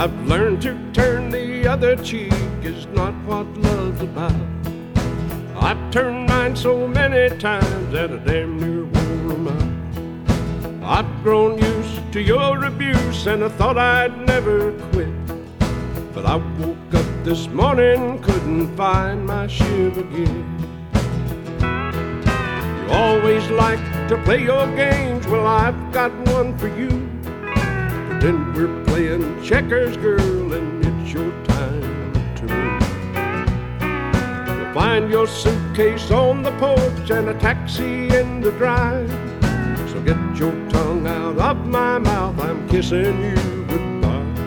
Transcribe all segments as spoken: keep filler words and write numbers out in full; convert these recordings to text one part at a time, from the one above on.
I've learned to turn the other cheek is not what love's about. I've turned mine so many times that I damn near wore them out. I've grown used to your abuse and I thought I'd never quit. But I woke up this morning, couldn't find my shiv again. You always like to play your games, well I've got one for you. Pretend we're playing checkers, girl, and it's your time to move. You'll find your suitcase on the porch and a taxi in the drive. So get your tongue out of my mouth, I'm kissing you goodbye.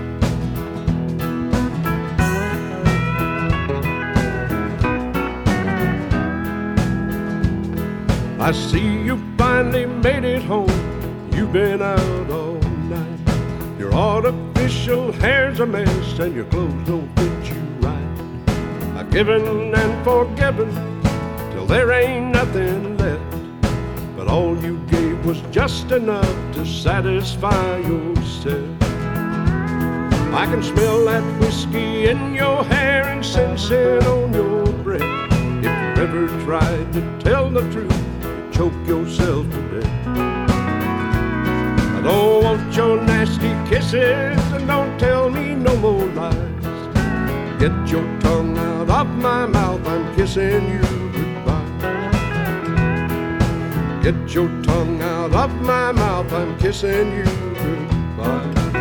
I see you finally made it home. You've been out all night. Your artificial hair's a mess and your clothes don't fit you right. I've given and forgiven till there ain't nothing left. But all you gave was just enough to satisfy yourself. I can smell that whiskey in your hair and sense it on your breath. If you ever tried to tell the truth, choke yourself to death. I don't want your nasty kisses and don't tell me no more lies. Get your tongue out of my mouth, I'm kissing you goodbye. Get your tongue out of my mouth, I'm kissing you goodbye.